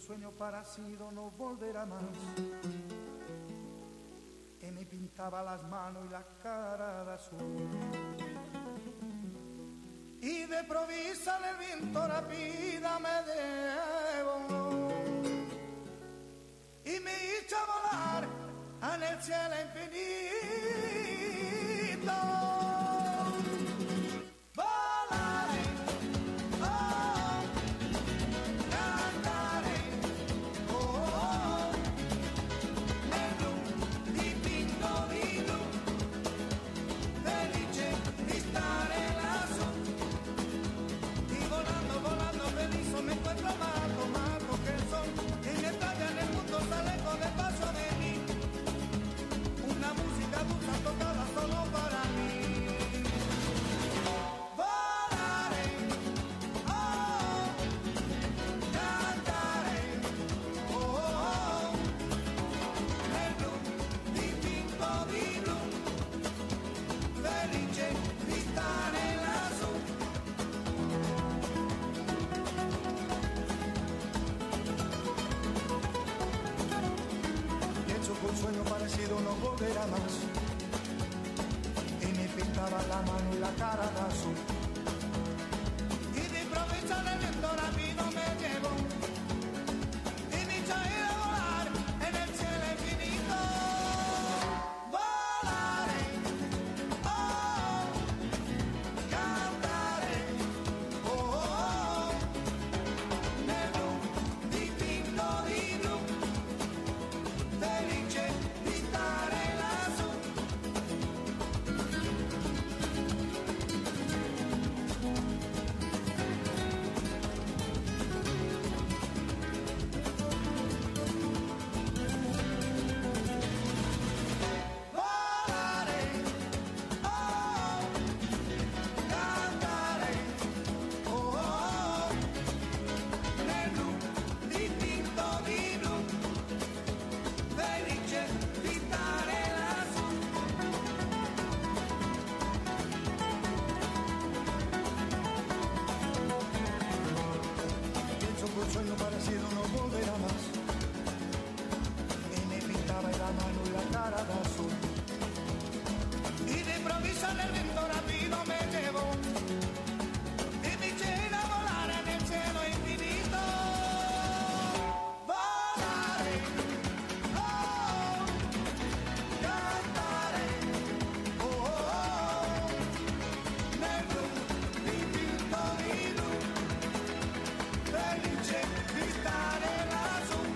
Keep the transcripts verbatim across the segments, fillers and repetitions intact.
sueño parecido no volverá más. Que me pintaba las manos y la cara de azul. Y de provisa el viento rápida me llevó y me hizo volar en el cielo infinito. Volaré, oh, cantaré, oh, oh, nel blu dipinto di blu, felice di stare lassù. Y volando, volando feliz me encuentro mato, mato que el sol y me talla en el mundo sale con el paso de mí. Una música dulce tocada solo para mí. Volaré, oh, cantaré, oh, oh, nel blu dipinto di blu, felice di stare lassù. Un sueño parecido no volverá más. Y me pintaba la mano y la cara de azul. Y de improviso el viento rápido me llevó y me hizo ir a volar en el cielo infinito. Volaré, oh, cantaré, oh, oh, nel blu dipinto di blu, felice di stare lassù. Volare, oh, cantare, oh, oh, nel blu dipinto di blu, felice di stare lassù. Pienso que un sueño parecido no volverá más. Y me pintaba la mano y la cara de azul. Y de improviso el viento rápido me llevó y me hizo ir a volar en el cielo infinito. Volaré, oh, cantaré, oh, oh, nel blu dipinto di blu, felice di stare lassù.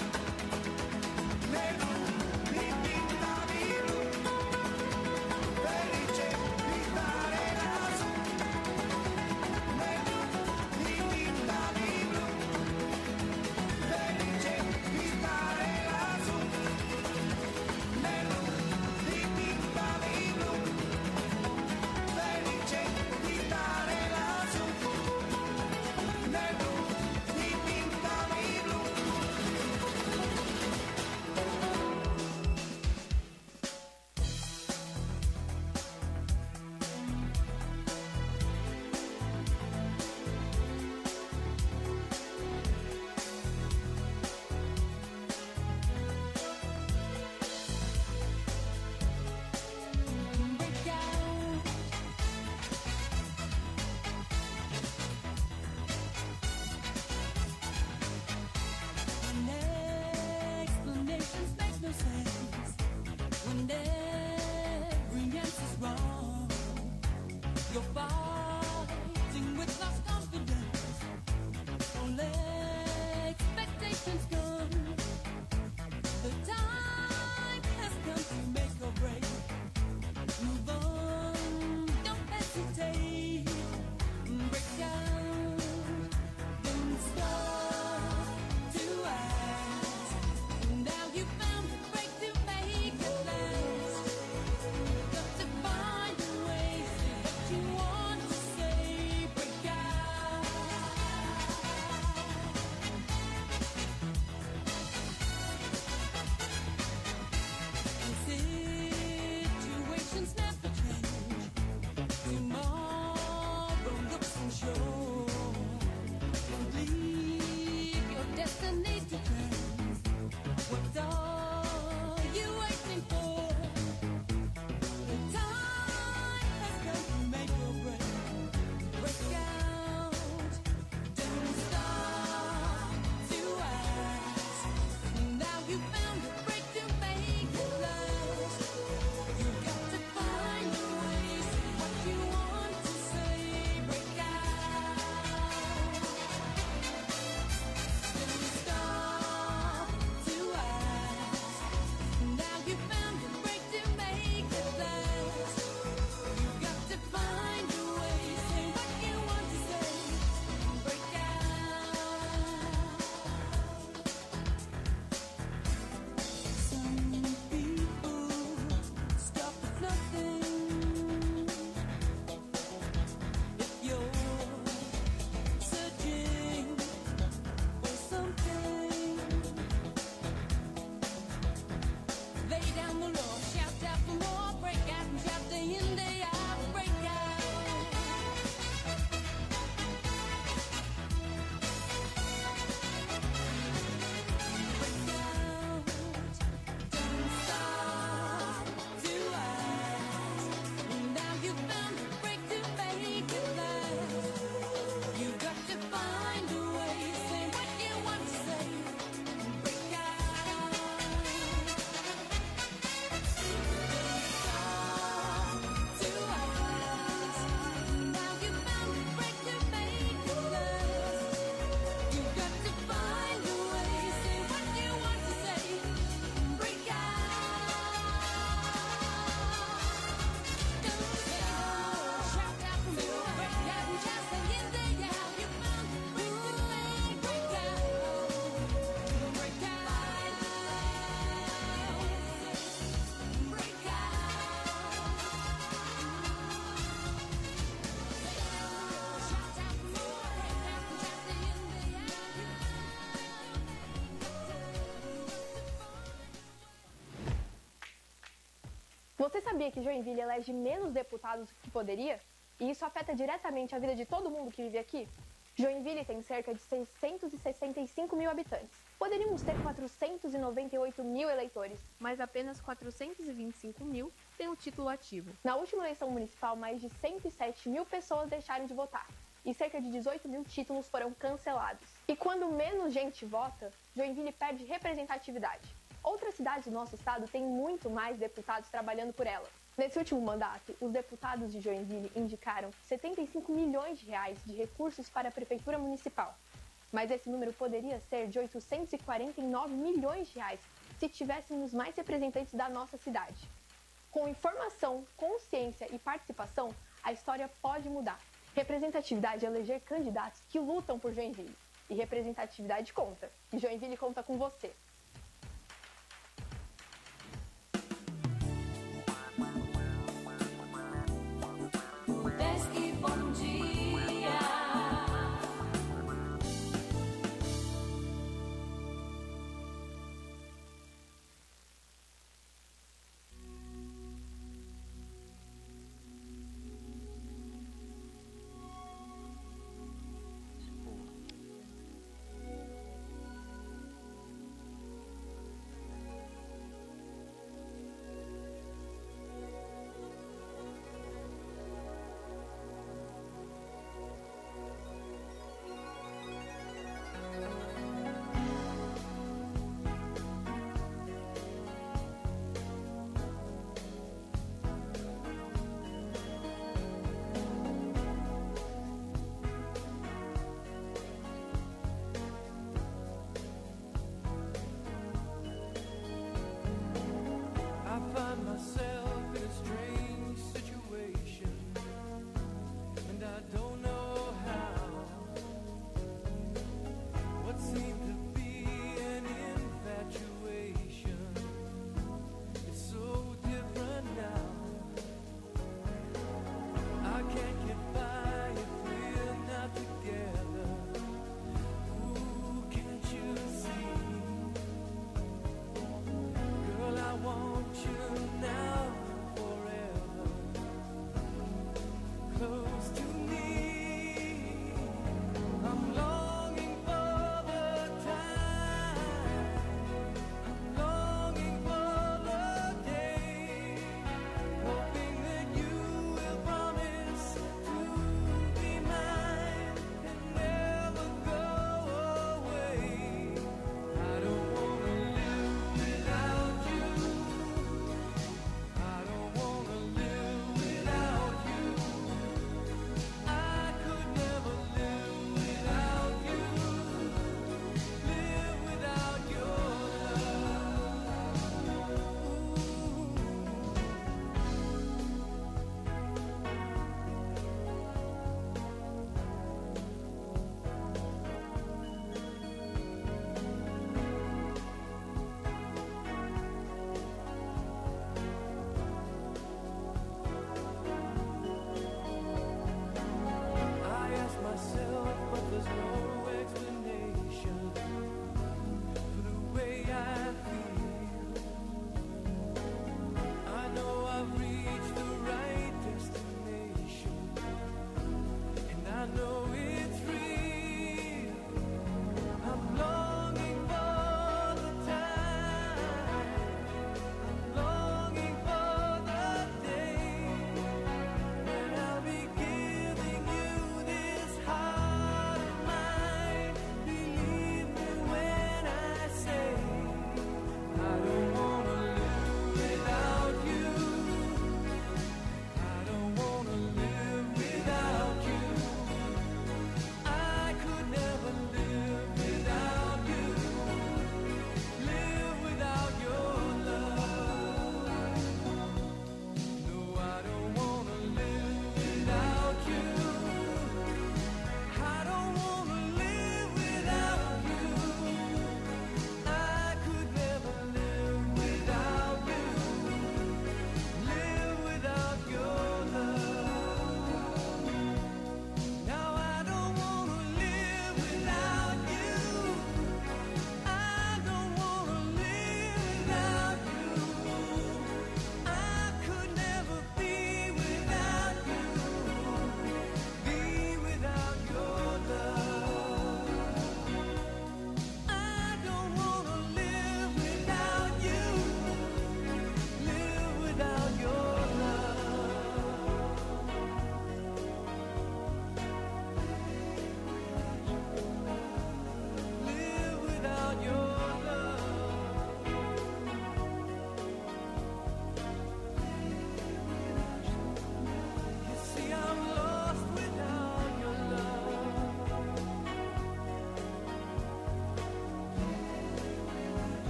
Você sabia que Joinville elege menos deputados que poderia? E isso afeta diretamente a vida de todo mundo que vive aqui? Joinville tem cerca de seiscentos e sessenta e cinco mil habitantes. Poderíamos ter quatrocentos e noventa e oito mil eleitores, mas apenas quatrocentos e vinte e cinco mil têm o título ativo. Na última eleição municipal, mais de cento e sete mil pessoas deixaram de votar e cerca de dezoito mil títulos foram cancelados. E quando menos gente vota, Joinville perde representatividade. Outras cidades do nosso estado têm muito mais deputados trabalhando por elas. Nesse último mandato, os deputados de Joinville indicaram setenta e cinco milhões de reais de recursos para a prefeitura municipal. Mas esse número poderia ser de oitocentos e quarenta e nove milhões de reais se tivéssemos mais representantes da nossa cidade. Com informação, consciência e participação, a história pode mudar. Representatividade é eleger candidatos que lutam por Joinville. E representatividade conta. E Joinville conta com você.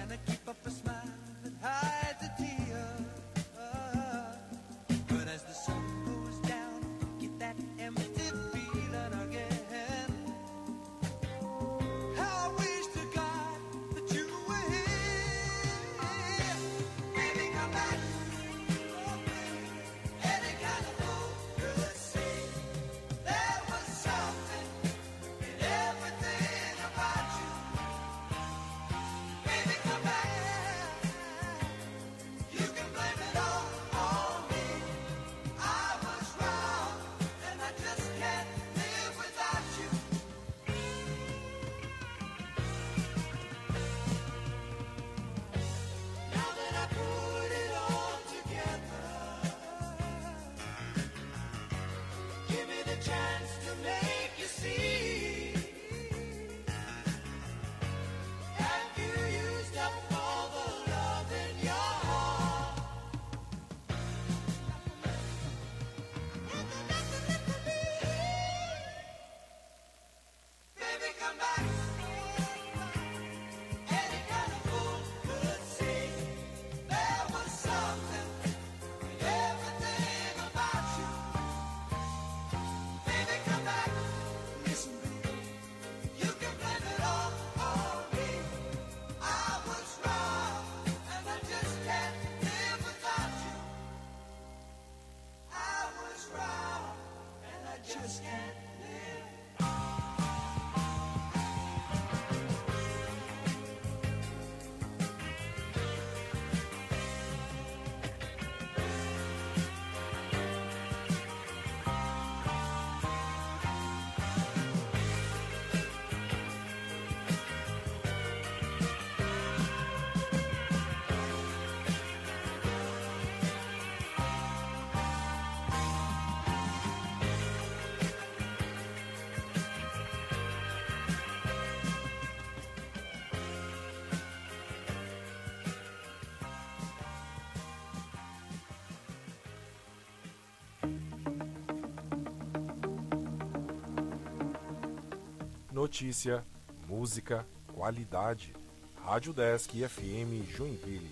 Notícia, música, qualidade. Rádio Desk F M Joinville.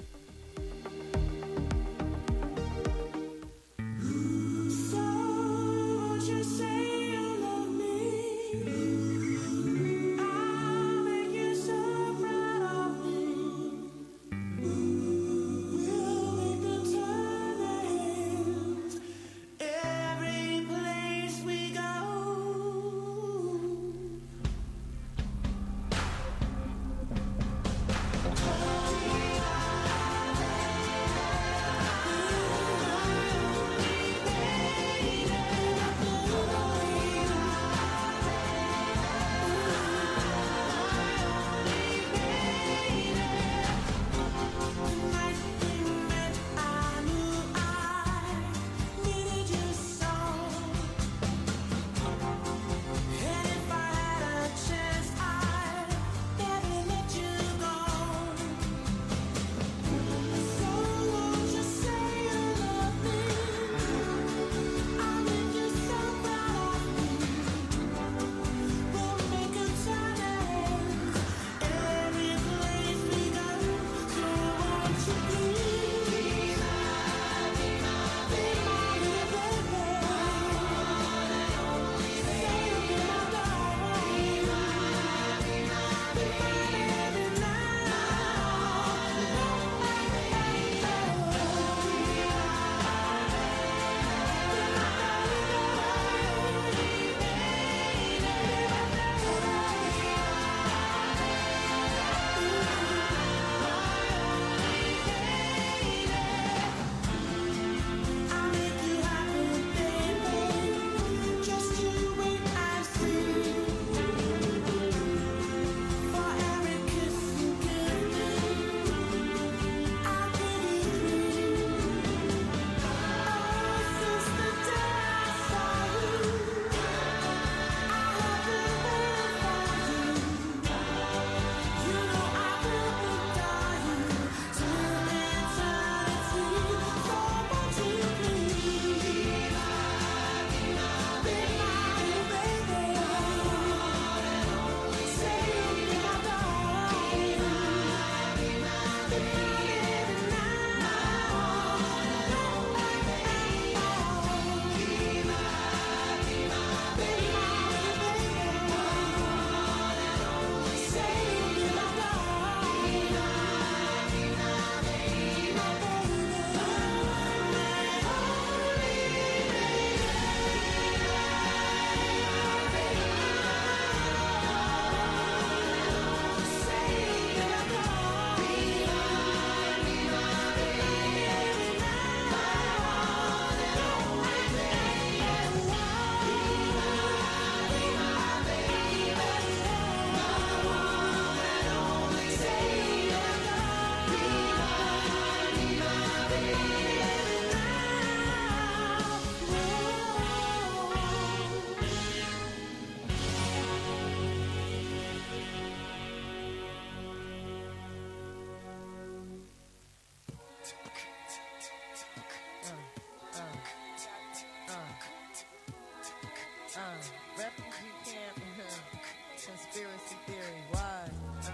Uh, refugee camp, conspiracy theory, why? Uh,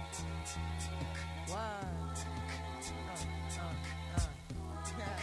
why? Uh, uh, uh.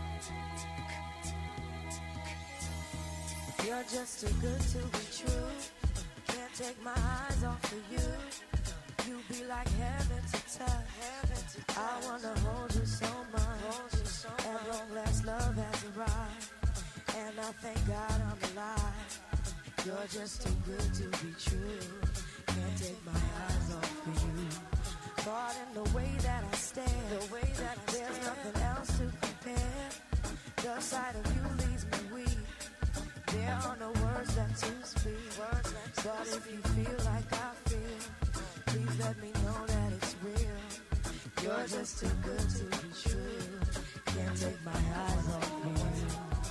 You're just too good to be true. Can't take my eyes off of you. You be like heaven to touch. Heaven to touch. I wanna hold you so much. Hold you so much. At long last, love has arrived, and I thank God I'm alive. You're just too good to be true. Can't take my eyes off of you. Caught in the way that I stare. The way that I There's stare. Nothing else to compare. The sight of you leaves me weak. There are no words left to speak. Words left to but if you feel like I feel, please let me know that it's real. You're just too good to be true. Can't take my eyes off of you.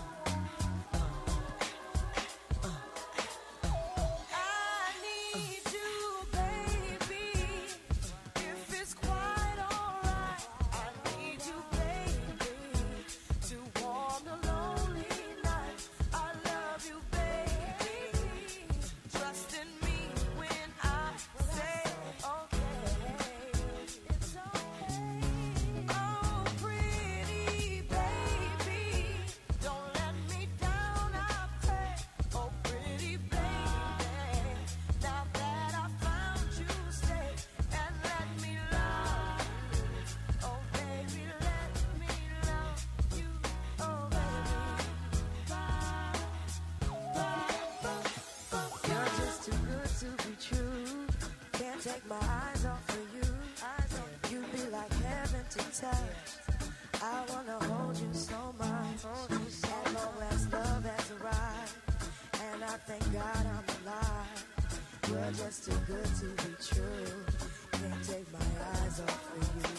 Take my eyes off of you. You be like heaven to touch. I wanna hold you so much. At long last, love has arrived, and I thank God I'm alive. You're just too good to be true. Can't take my eyes off of you.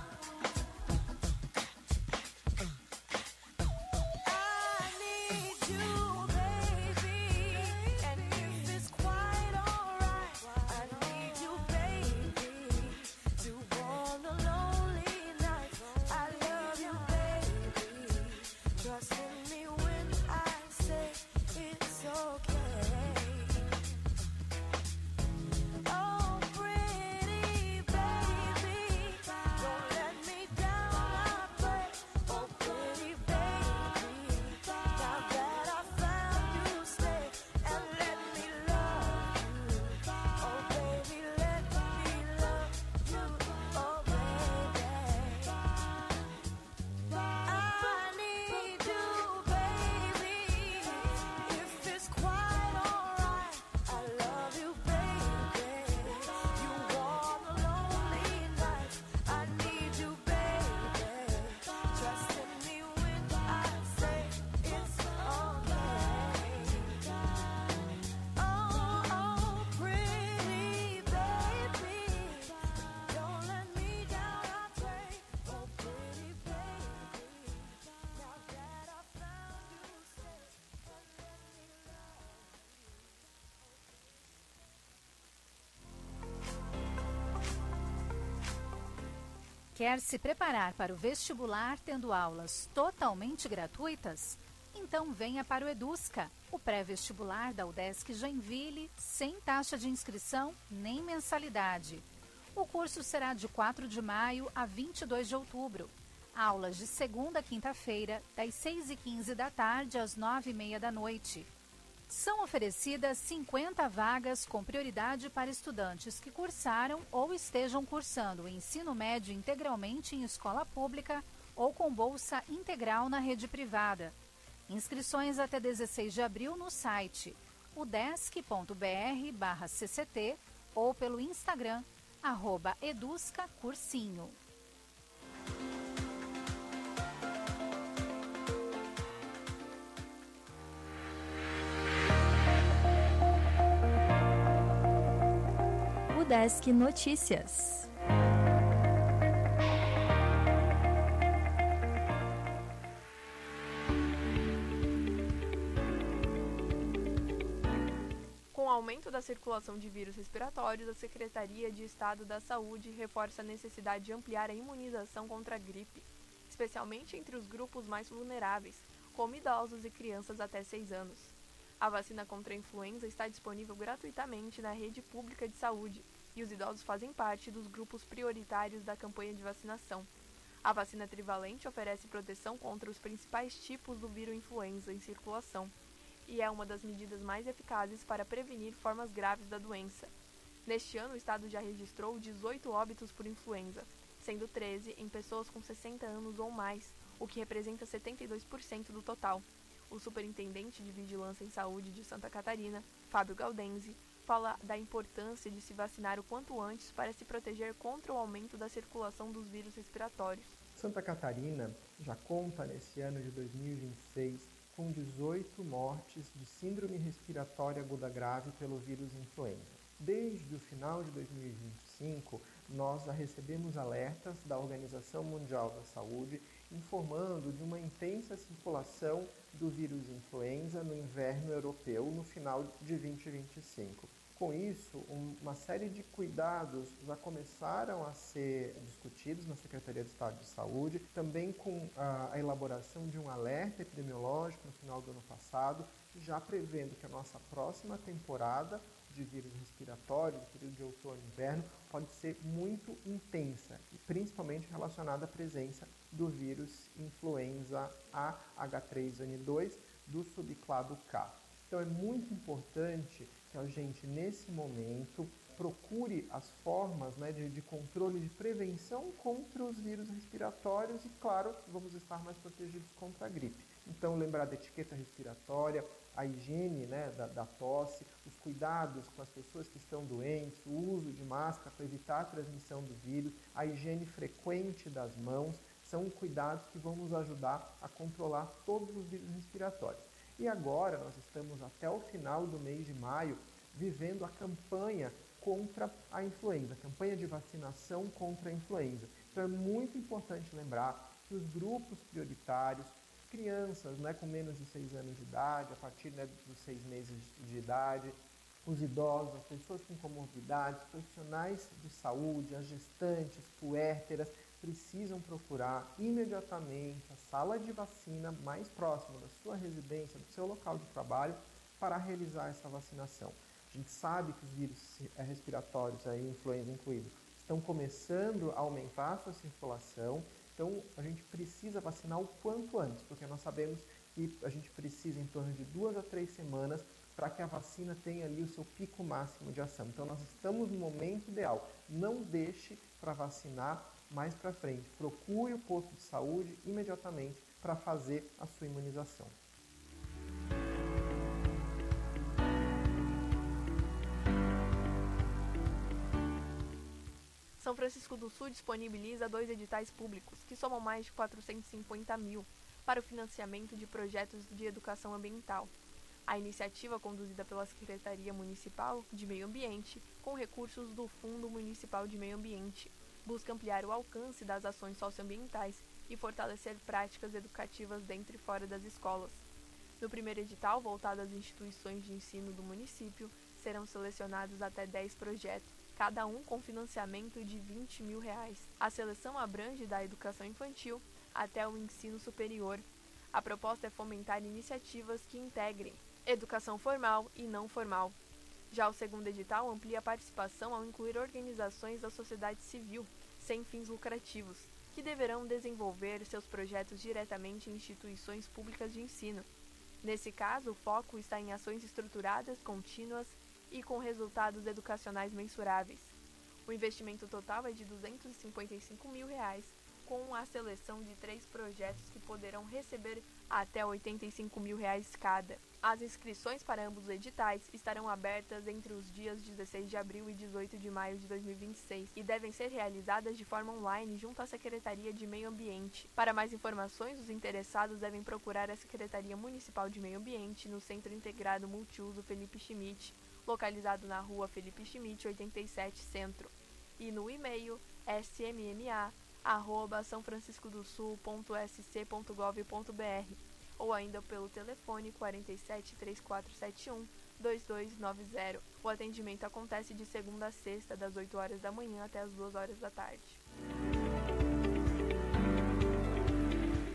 Quer se preparar para o vestibular tendo aulas totalmente gratuitas? Então venha para o Edusca, o pré-vestibular da UDESC Joinville, sem taxa de inscrição nem mensalidade. O curso será de quatro de maio a vinte e dois de outubro. Aulas de segunda a quinta-feira, das seis e quinze da tarde às nove e meia da noite. São oferecidas cinquenta vagas com prioridade para estudantes que cursaram ou estejam cursando o ensino médio integralmente em escola pública ou com bolsa integral na rede privada. Inscrições até dezesseis de abril no site udesc.br barra cct ou pelo Instagram, arroba eduscacursinho. UDESC Notícias. Com o aumento da circulação de vírus respiratórios, a Secretaria de Estado da Saúde reforça a necessidade de ampliar a imunização contra a gripe, especialmente entre os grupos mais vulneráveis, como idosos e crianças até seis anos. A vacina contra a influenza está disponível gratuitamente na rede pública de saúde e os idosos fazem parte dos grupos prioritários da campanha de vacinação. A vacina trivalente oferece proteção contra os principais tipos do vírus influenza em circulação e é uma das medidas mais eficazes para prevenir formas graves da doença. Neste ano, o estado já registrou dezoito óbitos por influenza, sendo treze em pessoas com sessenta anos ou mais, o que representa setenta e dois por cento do total. O superintendente de Vigilância em Saúde de Santa Catarina, Fábio Gaudenzi, fala da importância de se vacinar o quanto antes para se proteger contra o aumento da circulação dos vírus respiratórios. Santa Catarina já conta nesse ano de dois mil e vinte e seis com dezoito mortes de síndrome respiratória aguda grave pelo vírus influenza. Desde o final de dois mil e vinte e cinco, nós já recebemos alertas da Organização Mundial da Saúde informando de uma intensa circulação do vírus influenza no inverno europeu no final de dois mil e vinte e cinco. Com isso, uma série de cuidados já começaram a ser discutidos na Secretaria de Estado de Saúde, também com a, a elaboração de um alerta epidemiológico no final do ano passado, já prevendo que a nossa próxima temporada de vírus respiratórios, no período de outono e inverno, pode ser muito intensa, e principalmente relacionada à presença do vírus influenza A H três N dois do subclado K. Então é muito importante que a gente, nesse momento, procure as formas, né, de, de controle de prevenção contra os vírus respiratórios e, claro, vamos estar mais protegidos contra a gripe. Então, lembrar da etiqueta respiratória, a higiene, né, da, da tosse, os cuidados com as pessoas que estão doentes, o uso de máscara para evitar a transmissão do vírus, a higiene frequente das mãos, são cuidados que vão nos ajudar a controlar todos os vírus respiratórios. E agora nós estamos até o final do mês de maio vivendo a campanha contra a influenza, a campanha de vacinação contra a influenza. Então é muito importante lembrar que os grupos prioritários, crianças, né, com menos de seis anos de idade, a partir, né, dos seis meses de idade, os idosos, as pessoas com comorbidades, profissionais de saúde, as gestantes, puérperas, precisam procurar imediatamente a sala de vacina mais próxima da sua residência, do seu local de trabalho, para realizar essa vacinação. A gente sabe que os vírus respiratórios, a influenza incluído, estão começando a aumentar a sua circulação, então a gente precisa vacinar o quanto antes, porque nós sabemos que a gente precisa em torno de duas a três semanas para que a vacina tenha ali o seu pico máximo de ação. Então nós estamos no momento ideal. Não deixe para vacinar mais para frente. Procure o posto de saúde imediatamente para fazer a sua imunização. São Francisco do Sul disponibiliza dois editais públicos, que somam mais de quatrocentos e cinquenta mil, para o financiamento de projetos de educação ambiental. A iniciativa, conduzida pela Secretaria Municipal de Meio Ambiente, com recursos do Fundo Municipal de Meio Ambiente, busca ampliar o alcance das ações socioambientais e fortalecer práticas educativas dentro e fora das escolas. No primeiro edital, voltado às instituições de ensino do município, serão selecionados até dez projetos, cada um com financiamento de vinte mil reais. A seleção abrange da educação infantil até o ensino superior. A proposta é fomentar iniciativas que integrem educação formal e não formal. Já o segundo edital amplia a participação ao incluir organizações da sociedade civil, sem fins lucrativos, que deverão desenvolver seus projetos diretamente em instituições públicas de ensino. Nesse caso, o foco está em ações estruturadas, contínuas e com resultados educacionais mensuráveis. O investimento total é de duzentos e cinquenta e cinco mil reais, com a seleção de três projetos que poderão receber até oitenta e cinco mil reais cada. As inscrições para ambos os editais estarão abertas entre os dias dezesseis de abril e dezoito de maio de dois mil e vinte e seis e devem ser realizadas de forma online junto à Secretaria de Meio Ambiente. Para mais informações, os interessados devem procurar a Secretaria Municipal de Meio Ambiente no Centro Integrado Multiuso Felipe Schmidt, localizado na rua Felipe Schmidt, oitenta e sete, Centro, e no e-mail s m m a arroba são francisco do sul ponto s c ponto gov ponto b r ou ainda pelo telefone quarenta e sete, três quatro sete um, dois dois nove zero. O atendimento acontece de segunda a sexta, das oito horas da manhã até as duas horas da tarde.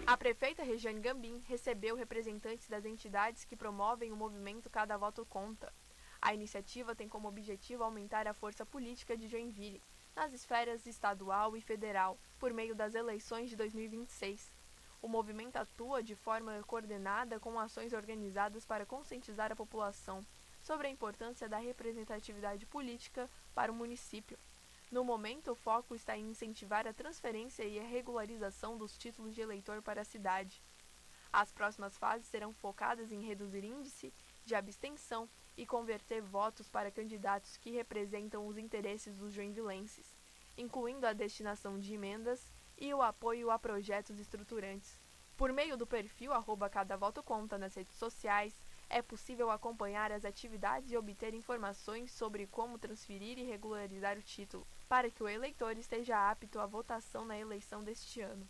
A prefeita Regiane Gambim recebeu representantes das entidades que promovem o movimento Cada Voto Conta. A iniciativa tem como objetivo aumentar a força política de Joinville, nas esferas estadual e federal, por meio das eleições de dois mil e vinte e seis. O movimento atua de forma coordenada com ações organizadas para conscientizar a população sobre a importância da representatividade política para o município. No momento, o foco está em incentivar a transferência e a regularização dos títulos de eleitor para a cidade. As próximas fases serão focadas em reduzir índice de abstenção e converter votos para candidatos que representam os interesses dos joinvilenses, incluindo a destinação de emendas e o apoio a projetos estruturantes. Por meio do perfil arroba Cada Voto Conta nas redes sociais, é possível acompanhar as atividades e obter informações sobre como transferir e regularizar o título, para que o eleitor esteja apto à votação na eleição deste ano.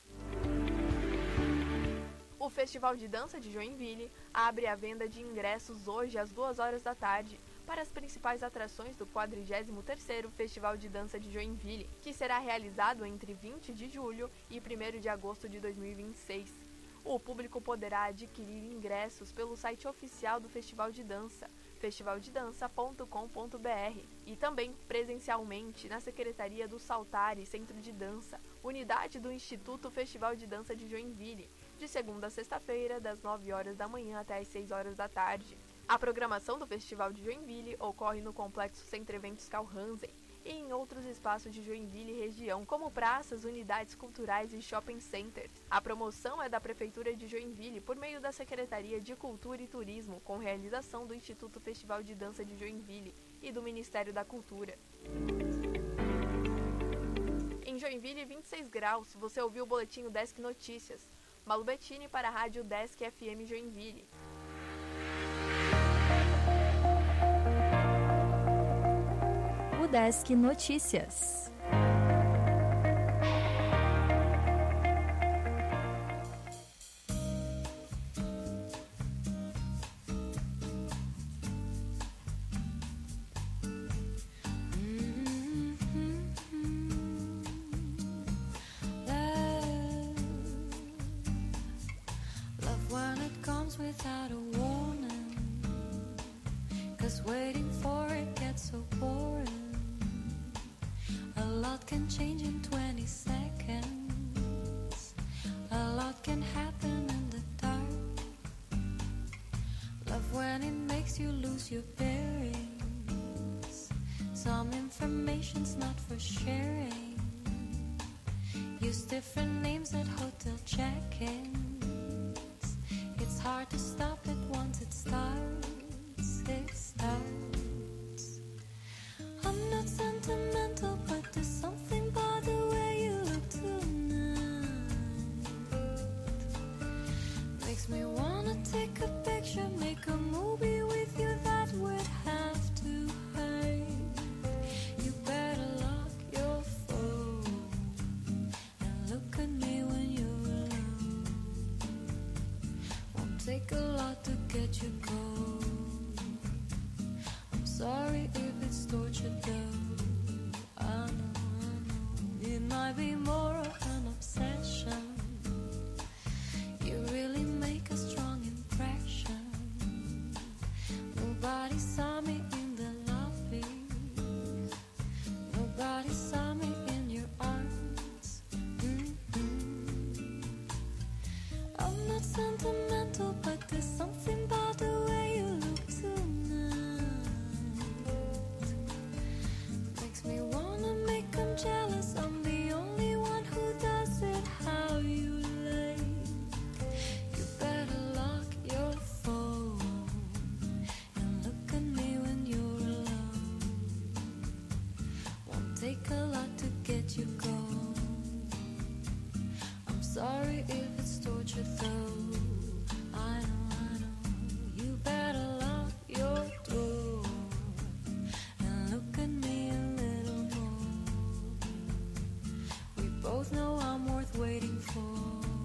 O Festival de Dança de Joinville abre a venda de ingressos hoje às duas horas da tarde para as principais atrações do quadragésimo terceiro Festival de Dança de Joinville, que será realizado entre vinte de julho e primeiro de agosto de dois mil e vinte e seis. O público poderá adquirir ingressos pelo site oficial do Festival de Dança, festival de dança ponto com ponto b r, e também presencialmente na Secretaria do Saltare Centro de Dança, unidade do Instituto Festival de Dança de Joinville, de segunda a sexta-feira, das nove horas da manhã até as seis horas da tarde. A programação do Festival de Joinville ocorre no Complexo Centro Eventos Carl Hansen e em outros espaços de Joinville e região, como praças, unidades culturais e shopping centers. A promoção é da Prefeitura de Joinville por meio da Secretaria de Cultura e Turismo, com realização do Instituto Festival de Dança de Joinville e do Ministério da Cultura. Em Joinville, vinte e seis graus, você ouviu o boletim Desk Notícias. Malu Bettini para a Rádio Desk F M Joinville. O Desk Notícias. Without a warning, 'cause waiting for it gets so boring. A lot can change in twenty seconds. A lot can happen in the dark. Love when it makes you lose your bearings. Some information's not for sharing. Use different names at hotel check-in. It's hard to stop it once it starts, it starts. I'm not sentimental, but there's something about the way you look tonight. Makes me wanna take a picture, make a movie with you that would have to hurt. You better lock your phone and look at me when you're alone. Take a lot to get you cold. I'm sorry if it's torture though. I know, I know. It might be more of an obsession. You really make a strong impression. Nobody saw me in the lobby. Nobody saw me in your arms. Mm-hmm. I'm not sentimental, but there's something about the way you look tonight. Makes me wanna make them jealous. I'm the only one who does it how you like. You better lock your phone and look at me when you're alone. Won't take a lot to get you gone. I'm sorry if it's torture though. I know, I know. You better lock your door and look at me a little more. We both know I'm worth waiting for,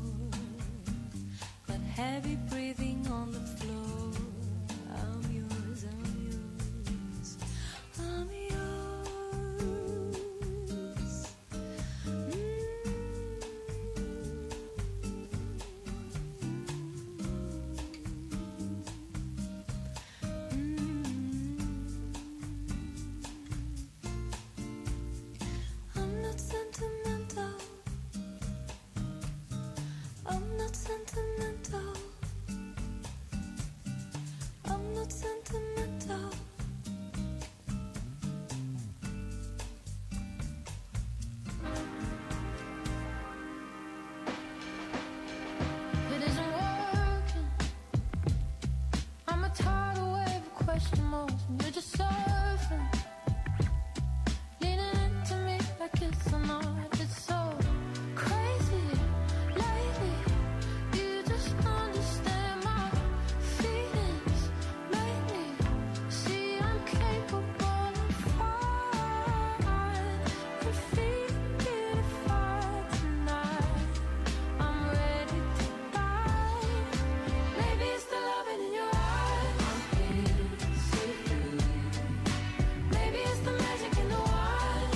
but heavy breathing on the floor. I'm yours, I'm yours, I'm yours. Mm. 'Cause waiting for it gets so boring. A lot can change in twenty seconds. A lot can happen in the dark. Love when it makes you lose your bearings. Some information's not for sharing. Use different names at hotel check-in. It's hard to stop it once it starts, it starts. I'm not sentimental, but there's something about the way you look tonight. Makes me wanna take a picture, make a movie with you that would have to hurt. You better lock your phone and look at me when you're alone. Won't take a lot to get you gone. I'm sorry if it's torture though. I know, I know. You better lock your door and look at me a little more. We both know I'm worth waiting for, but heavy breathing on the floor. I'm yours, I'm yours, I'm yours. Mm. question most. You're just surfing, leaning into me like it's a not. It's so crazy lately. You just understand my feelings lately. See, I'm capable of flying and feeling beautified tonight. I'm ready to die. Maybe it's the loving in your eyes. Maybe it's the magic in the wine.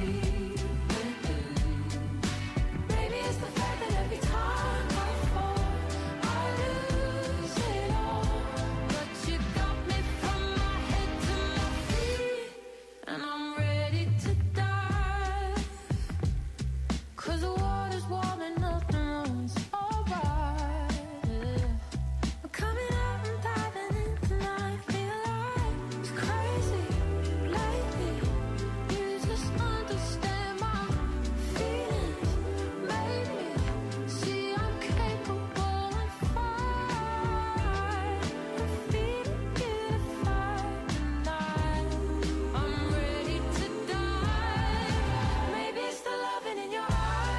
Maybe it's the fact that every time I fall, I lose it all. But you got me from my head to my feet, and I'm ready to dive. 'Cause the water's warm and nothing runs alright. I'm coming out and diving in tonight. Feel like it's crazy lately. You just understand my feelings, maybe. See, I'm capable of flying and feeling beautified tonight. I'm ready to dive. Maybe it's the loving in your eyes.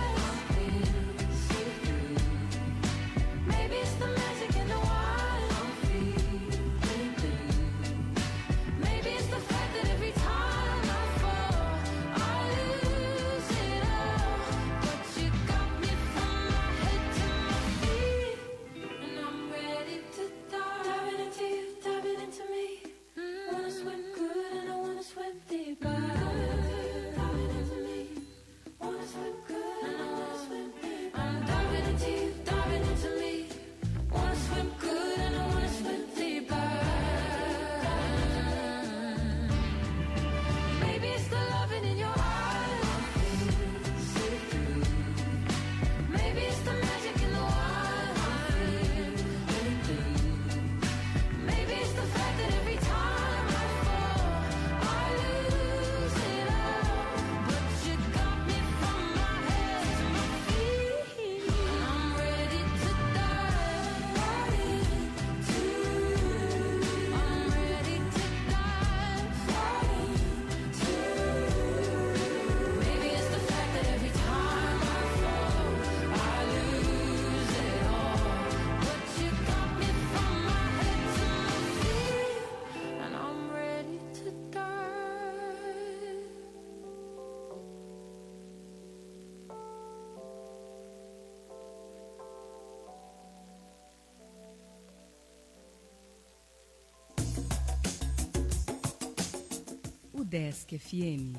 Maybe it's the magic in the wine. Maybe it's the fact that every time I fall, I lose it all. But you got me from my head to my feet, and I'm ready to dive. Diving into you, diving into me. Wanna swim good and I wanna swim deep. Diving into me. Wanna swim good and I wanna swim deep. I'm diving into you, diving into me. Wanna swim good and I wanna swim deeper. Maybe it's the loving in your eyes. Maybe it's the magic in the wine. Maybe it's the fact that every time I fall, I lose it all. But you got me from my head to my feet, and I'm ready to dive. Ready to, I'm ready to dive. Ready to. Maybe it's the fact that every time I fall, I lose it all. But you got me from my head to my feet, and I'm ready to dive. Udesc F M.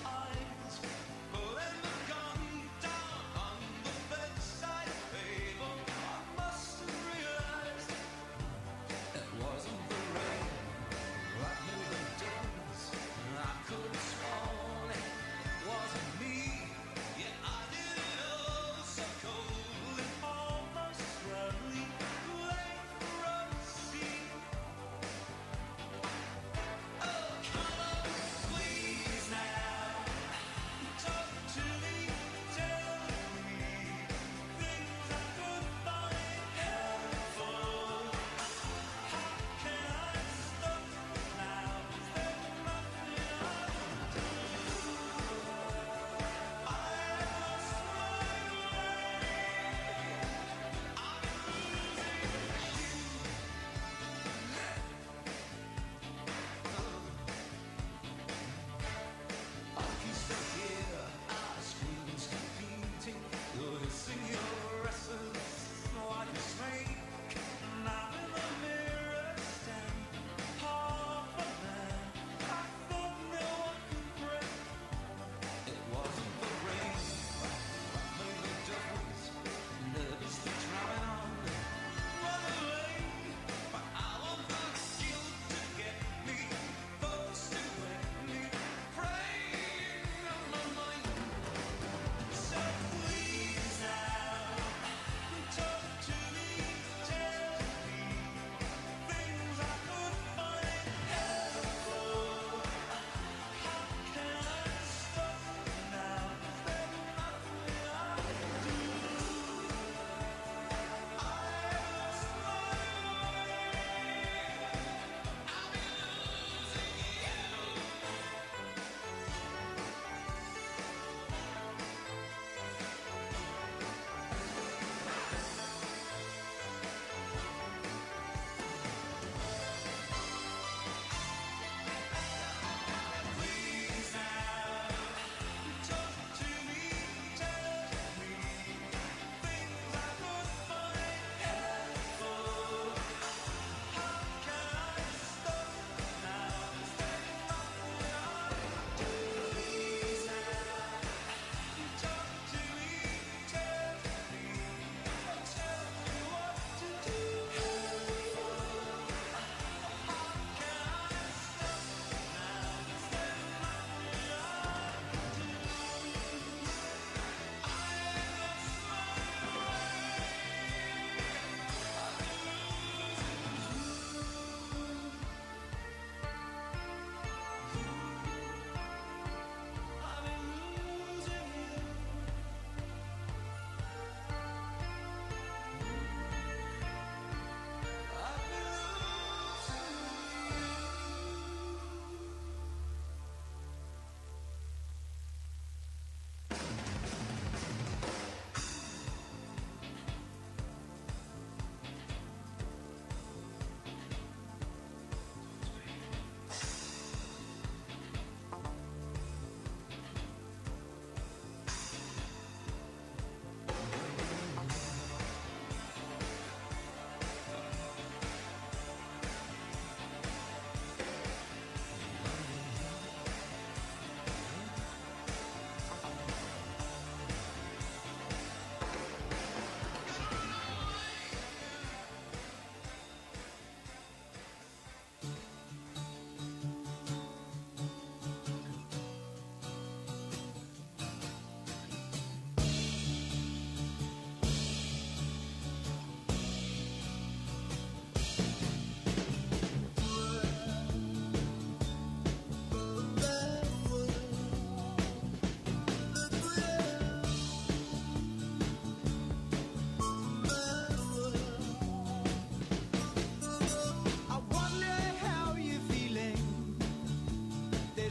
Pulling the gun down on the bedside table.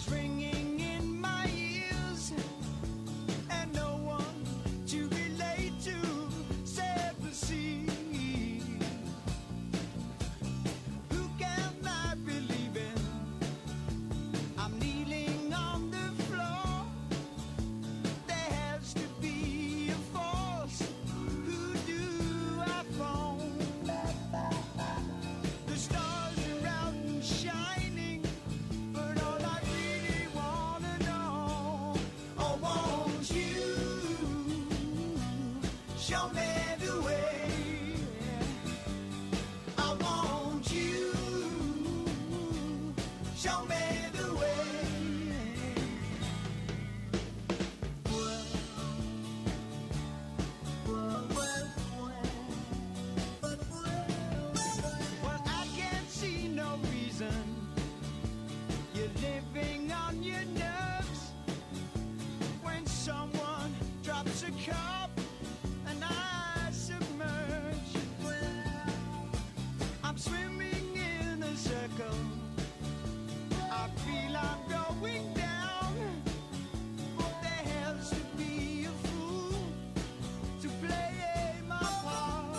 is ringing in my ears, and no one to relate to save the sea. Who can I believe in? I'm kneeling on the floor. There has to be a force. Who do I phone? The stars are out and shining, but all I really wanna know, oh, won't you show me the way? I want you show me the way. Well, I can't see no reason you're living on your nerves when someone drops a cup and I submerge. I'm swimming in a circle. I feel I'm going down. There has to be a fool to play my part.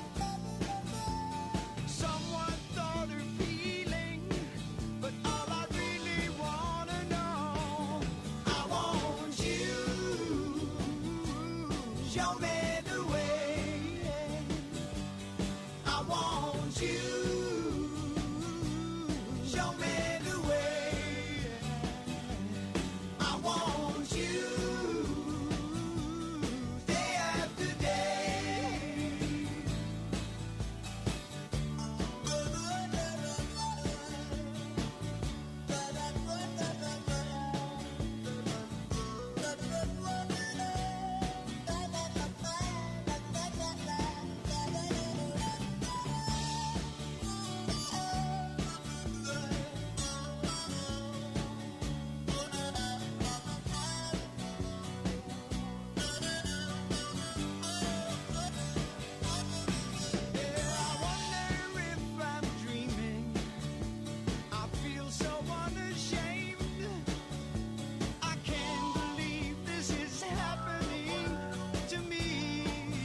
Someone thought of healing, but all I really wanna know, I want you show me the way. I want you show me the way. I want you day after day. I wonder if I'm dreaming. I feel so unashamed. I can't believe this is happening to me.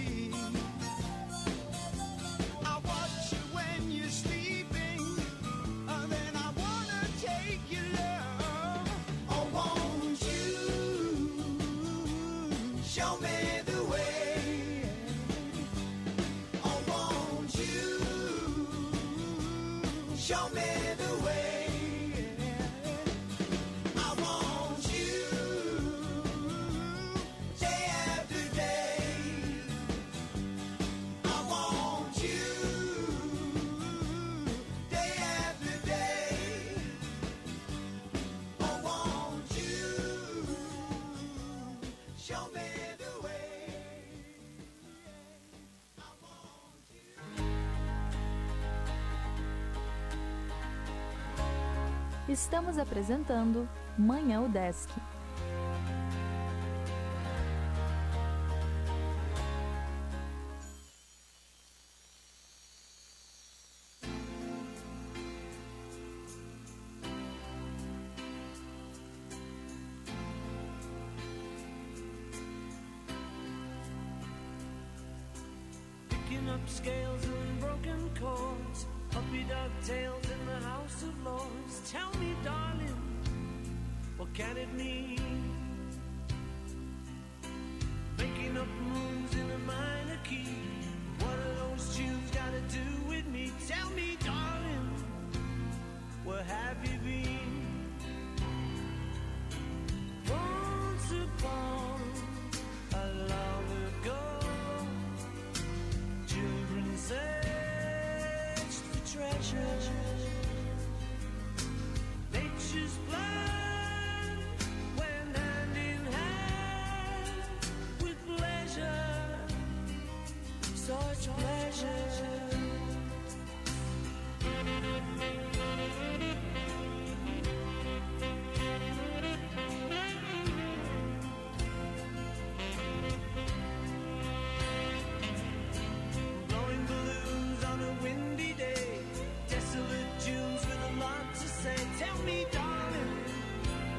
I watch you when you're sleeping, and then I wanna take your love. Oh, won't you show me the way? Oh, won't you show me the way? I want you day after day. I want you day after day. I want you show me the way. I want you. Estamos apresentando Manhã UDESC. Picking up scales and broken chords, puppy dog tails in the House of Lords. Tell me, darling, what can it mean? Making up moves in a minor key. What are those tunes got to do with me? Tell me, darling, where have you been? Once upon a long ago, children searched for treasure. Nature's plan went hand in hand with pleasure, such pleasure. Blowing balloons on a windy day, desolate tunes with a lot to say. Tell me, darling,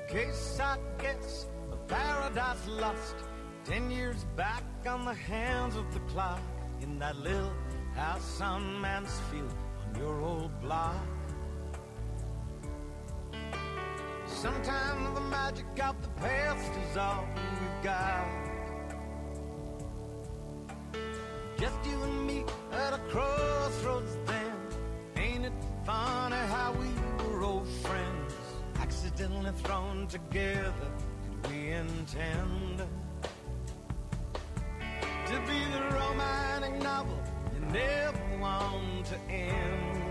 case, I guess, of paradise lost. Ten years back on the hands of the clock, in that little house on Mansfield on your old block. Sometimes the magic of the past is all we've got. Just you and me at a crossroads then. Ain't it funny how we were old friends, accidentally thrown together? Did we intend to be the romantic novel you never want to end?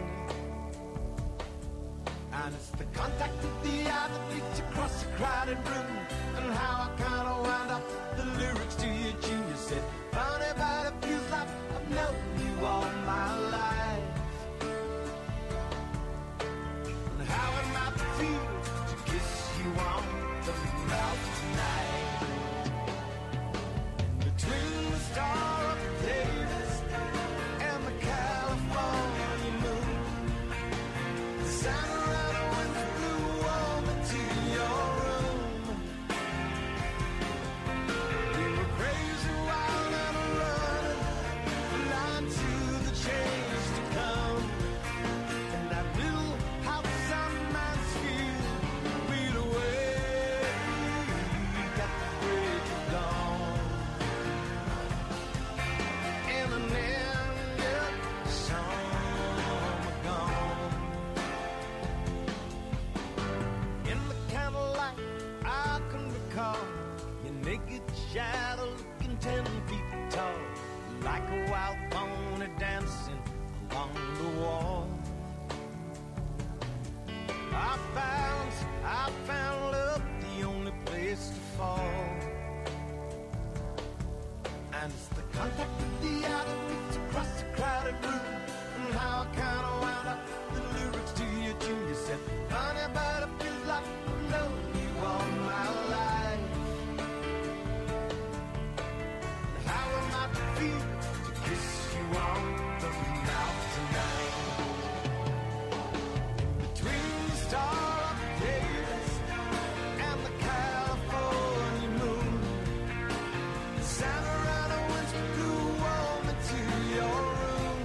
And it's the contact of the eye that leads across a crowded room, and how I kinda wound up the lyrics to your tune. You said, funny but it feels like I've known you all my life. And how it might feel to kiss you on the mouth tonight. Between the Star of Davis and the California moon, the sound around the winds blew warm into your room. We were crazy, wild and running, blind to the change to come. In that little house on Mansfield, we'd away at the break of dawn. And an ended summer gone. In the candlelight, I can recall your naked shadow looking ten feet tall, like a wild pony dancing along the wall. I found, I found love the only place to fall. And it's the contact of the eye that reaches across the crowded room, and how I kinda wound up the lyrics to your tune. You said, funny but it feels like I've known you all my life. And how it might feel to kiss you on the mouth tonight. Between the Star of Davis and the California moon, the sound around the winds blew warm into your room.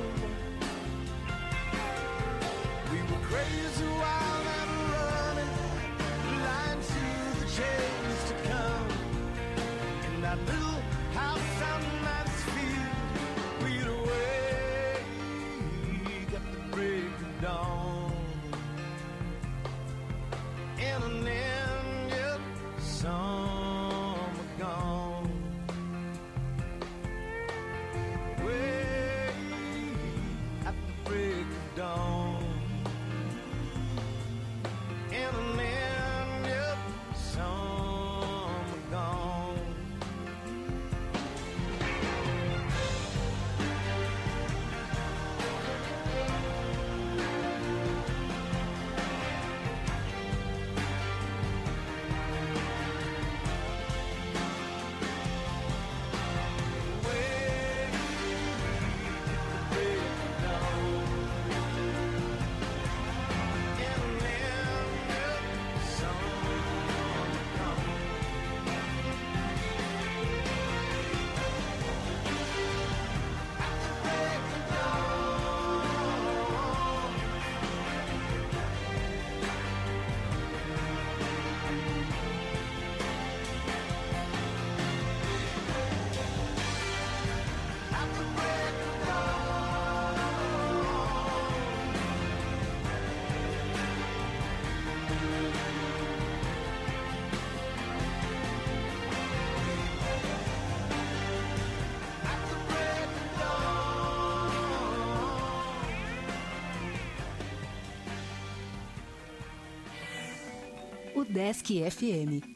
We were crazy, wild and running, blind to the change to come. In that little house on Mansfield, we'd awake at the break of dawn. In an ended summer gone. Way at the break of dawn. In an ended summer gone. O Desk F M,